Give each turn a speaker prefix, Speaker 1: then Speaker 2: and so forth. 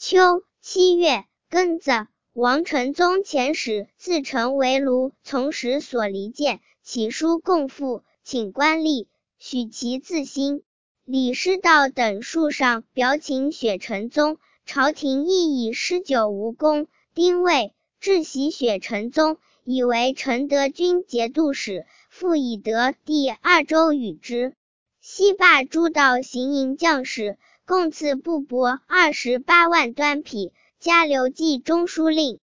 Speaker 1: 秋7月庚子，王承宗遣使自陈为卢，从使所离间，起书供父，请官吏，许其自新。李师道等数上表请雪承宗，朝廷亦以诗酒无功。丁未，置袭雪承宗，以为承德军节度使，复以得第2州与之。西罢诸道行营将士，共赐布帛28万端匹，加留记中书令。